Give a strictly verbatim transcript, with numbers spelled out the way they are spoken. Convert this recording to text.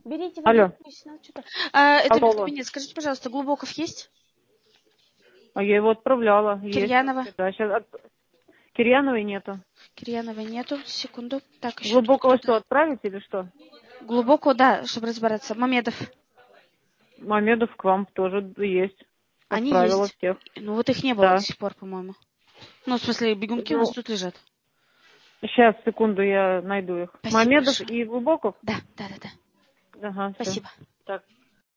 Берите Алло. воду, пусть, ну, что-то. А, это Алло, без алло. кабинета. Скажите, пожалуйста, Глубоков есть? А я его отправляла. Есть. Кирьянова? Да, сейчас от... Кирьяновой нету. Кирьяновой нету. Секунду. Так, еще тут Глубокого кто-то. что, отправить или что? Глубокого, да, чтобы разбираться. Мамедов. Мамедов к вам тоже есть. Они Отправила есть. всех. Ну вот их не было до Да. сих пор, по-моему. Ну, в смысле, бегунки у нас Ну, тут лежат. сейчас, секунду, я найду их. Спасибо Мамедов большое. и Глубоков? Да, да, да, да. Ага, все. Спасибо. Так.